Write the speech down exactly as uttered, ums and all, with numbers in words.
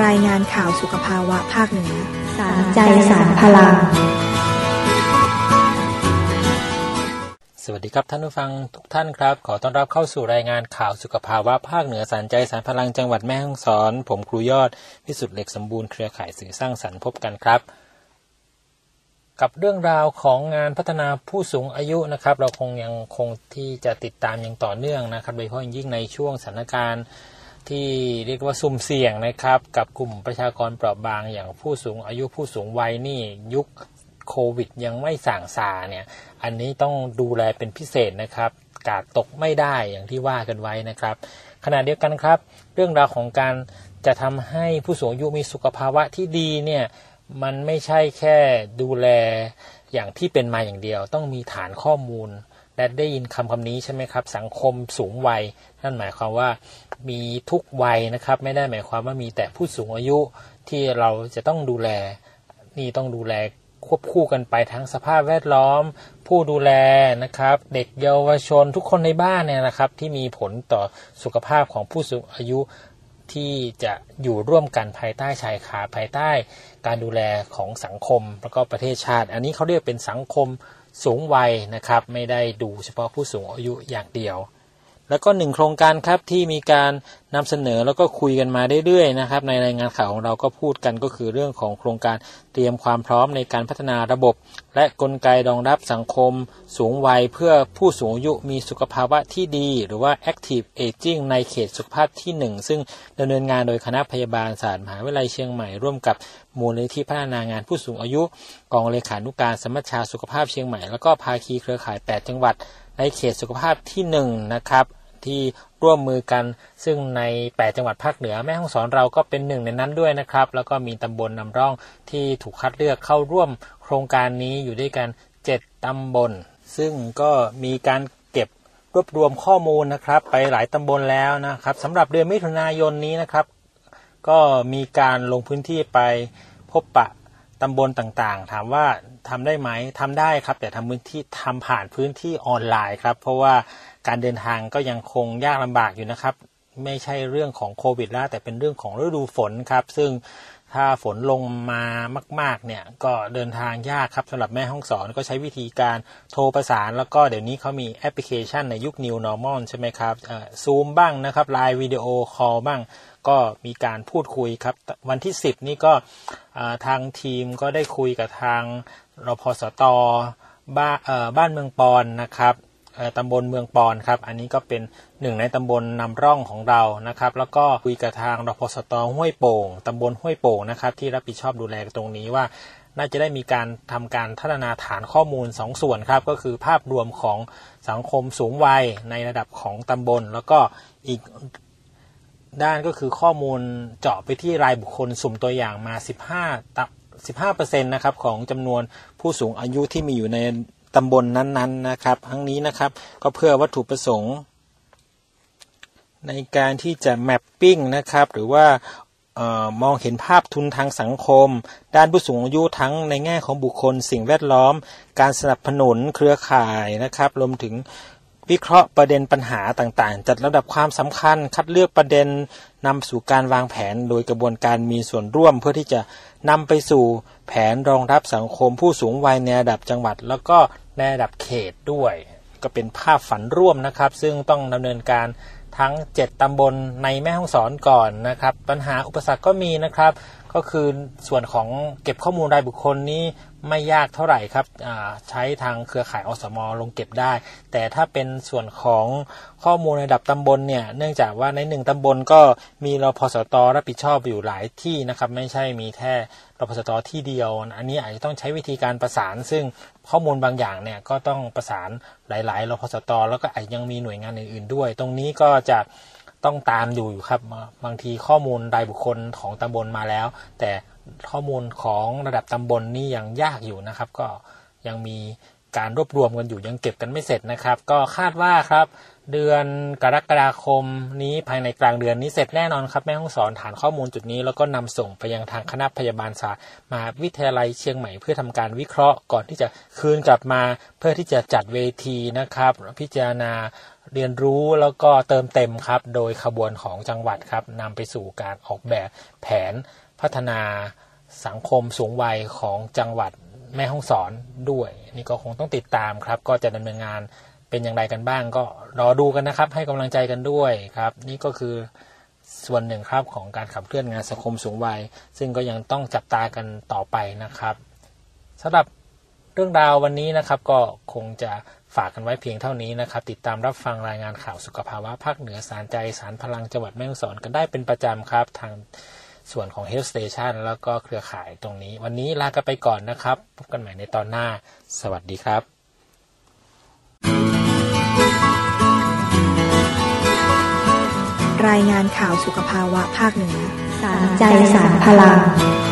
รายงานข่าวสุขภาวะภาคเหนือสารใจสารพลังสวัสดีครับท่านผู้ฟังทุกท่านครับขอต้อนรับเข้าสู่รายงานข่าวสุขภาวะภาคเหนือสารใจสารพลังจังหวัดแม่ฮ่องสอนผมครูยอดวิสุทธิ์เหล็กสมบูรณ์เครือข่ายสื่อสร้างสรรค์พบกันครับกับเรื่องราวของงานพัฒนาผู้สูงอายุนะครับเราคงยังคงที่จะติดตามอย่างต่อเนื่องนะครับโดยเฉพาะยิ่งในช่วงสถานการณ์ที่เรียกว่าสุ่มเสี่ยงนะครับกับกลุ่มประชากรเปราะบางอย่างผู้สูงอายุผู้สูงวัยนี่ยุคโควิดยังไม่ส่างซาเนี่ยอันนี้ต้องดูแลเป็นพิเศษนะครับกาดตกไม่ได้อย่างที่ว่ากันไว้นะครับขณะเดียวกันครับเรื่องราวของการจะทำให้ผู้สูงอายุมีสุขภาวะที่ดีเนี่ยมันไม่ใช่แค่ดูแลอย่างที่เป็นมาอย่างเดียวต้องมีฐานข้อมูลและได้ยินคำคำนี้ใช่ไหมครับสังคมสูงวัยนั่นหมายความว่ามีทุกวัยนะครับไม่ได้หมายความว่ามีแต่ผู้สูงอายุที่เราจะต้องดูแลนี่ต้องดูแลควบคู่กันไปทั้งสภาพแวดล้อมผู้ดูแลนะครับเด็กเยาวชนทุกคนในบ้านเนี่ยนะครับที่มีผลต่อสุขภาพของผู้สูงอายุที่จะอยู่ร่วมกันภายใต้ชายคาภายใต้การดูแลของสังคมแล้วก็ประเทศชาติอันนี้เขาเรียกเป็นสังคมสูงวัยนะครับไม่ได้ดูเฉพาะผู้สูงอายุอย่างเดียวแล้วก็หนึ่งโครงการครับที่มีการนำเสนอแล้วก็คุยกันมาเรื่อยๆนะครับในรายงานข่าวของเราก็พูดกันก็คือเรื่องของโครงการเตรียมความพร้อมในการพัฒนาระบบและกลไกรองรับสังคมสูงวัยเพื่อผู้สูงอายุมีสุขภาวะที่ดีหรือว่า Active Aging ในเขตสุขภาพที่หนึ่งซึ่งดำเนินงานโดยคณะพยาบาลศาสตร์มหาวิทยาลัยเชียงใหม่ร่วมกับมูลนิธิพัฒนางานผู้สูงอายุกองเลขานุการสมัชชาสุขภาพเชียงใหม่แล้วก็ภาคีเครือข่ายแปดจังหวัดในเขตสุขภาพที่หนึ่งนะครับที่ร่วมมือกันซึ่งในแปดจังหวัดภาคเหนือแม่ฮ่องสอนเราก็เป็นหนึ่งในนั้นด้วยนะครับแล้วก็มีตำบลนำร่องที่ถูกคัดเลือกเข้าร่วมโครงการนี้อยู่ด้วยกันเจ็ดตำบลซึ่งก็มีการเก็บรวบรวมข้อมูลนะครับไปหลายตำบลแล้วนะครับสำหรับเดือนมิถุนายนนี้นะครับก็มีการลงพื้นที่ไปพบปะตำบลต่างๆถามว่าทำได้ไหมทำได้ครับแต่ทำพื้นที่ทำผ่านพื้นที่ออนไลน์ครับเพราะว่าการเดินทางก็ยังคงยากลำบากอยู่นะครับไม่ใช่เรื่องของโควิดแล้วแต่เป็นเรื่องของฤดูฝนครับซึ่งถ้าฝนลงมามากๆเนี่ยก็เดินทางยากครับสำหรับแม่ฮ่องสอนก็ใช้วิธีการโทรประสานแล้วก็เดี๋ยวนี้เขามีแอปพลิเคชันในยุค New Normal ใช่ไหมครับเอ่อ Zoom บ้างนะครับ Line Video Call บ้างก็มีการพูดคุยครับวันที่สิบนี่ก็ทางทีมก็ได้คุยกับทางรพสตบ้านบ้านเมืองปอนนะครับตำบลเมืองปอนครับอันนี้ก็เป็นหนึ่งในตำบลนำร่องของเรานะครับแล้วก็คุยกับทางรพสตห้วยโป่งตำบลห้วยโป่งนะครับที่รับผิดชอบดูแลตรงนี้ว่าน่าจะได้มีการทำการพัฒนาฐานข้อมูลสองส่วนครับก็คือภาพรวมของสังคมสูงวัยในระดับของตำบลแล้วก็อีกด้านก็คือข้อมูลเจาะไปที่รายบุคคลสุ่มตัวอย่างมาสิบห้า สิบห้าเปอร์เซ็นต์ นะครับของจำนวนผู้สูงอายุที่มีอยู่ในตำบลนั้นๆนะครับทั้งนี้นะครับก็เพื่อวัตถุประสงค์ในการที่จะแมปปิ้งนะครับหรือว่าเอ่อมองเห็นภาพทุนทางสังคมด้านผู้สูงอายุทั้งในแง่ของบุคคลสิ่งแวดล้อมการสนับสนุนเครือข่ายนะครับรวมถึงวิเคราะห์ประเด็นปัญหาต่างๆจัดลำดับความสำคัญคัดเลือกประเด็นนำสู่การวางแผนโดยกระบวนการมีส่วนร่วมเพื่อที่จะนำไปสู่แผนรองรับสังคมผู้สูงวัยในระดับจังหวัดแล้วก็ในระดับเขตด้วยก็เป็นภาพฝันร่วมนะครับซึ่งต้องดำเนินการทั้งเจ็ดตำบลในแม่ฮ่องสอนก่อนนะครับปัญหาอุปสรรคก็มีนะครับก็คือส่วนของเก็บข้อมูลรายบุคคลนี้ไม่ยากเท่าไหร่ครับใช้ทางเครือข่ายอสม.ลงเก็บได้แต่ถ้าเป็นส่วนของข้อมูลระดับตำบลเนี่ยเนื่องจากว่าในหนึ่งตำบลก็มีรพสตรับผิดชอบอยู่หลายที่นะครับไม่ใช่มีแค่รพสตที่เดียวอันนี้อาจจะต้องใช้วิธีการประสานซึ่งข้อมูลบางอย่างเนี่ยก็ต้องประสานหลายๆรพสตแล้วก็อาจยังมีหน่วยงานอื่นๆด้วยตรงนี้ก็จะต้องตามอยู่อยู่ครับบางทีข้อมูลรายบุคคลของตำบลมาแล้วแต่ข้อมูลของระดับตำบลนี่ยังยากอยู่นะครับก็ยังมีการรวบรวมกันอยู่ยังเก็บกันไม่เสร็จนะครับก็คาดว่าครับเดือนกรกฎาคมนี้ภายในกลางเดือนนี้เสร็จแน่นอนครับแม่ฮ่องสอนฐานข้อมูลจุดนี้แล้วก็นำส่งไปยังทางคณะพยาบาลศาสตร์มหาวิทยาลัยเชียงใหม่เพื่อทำการวิเคราะห์ก่อนที่จะคืนกลับมาเพื่อที่จะจัดเวทีนะครับพิจารณาเรียนรู้แล้วก็เติมเต็มครับโดยขบวนของจังหวัดครับนำไปสู่การออกแบบแผนพัฒนาสังคมสูงวัยของจังหวัดแม่ฮ่องสอนด้วยนี่ก็คงต้องติดตามครับก็จะดำเนินงานเป็นอย่างไรกันบ้างก็รอดูกันนะครับให้กำลังใจกันด้วยครับนี่ก็คือส่วนหนึ่งครับของการขับเคลื่อนงานสังคมสูงวัยซึ่งก็ยังต้องจับตากันต่อไปนะครับสำหรับเรื่องราววันนี้นะครับก็คงจะฝากกันไว้เพียงเท่านี้นะครับติดตามรับฟังรายงานข่าวสุขภาวะภาคเหนือสารใจสารพลังจังหวัดแม่ฮ่องสอนกันได้เป็นประจำครับทางส่วนของ Health Station แล้วก็เครือข่ายตรงนี้วันนี้ลากันไปก่อนนะครับพบกันใหม่ในตอนหน้าสวัสดีครับรายงานข่าวสุขภาวะภาคเหนือสารใจสารพลัง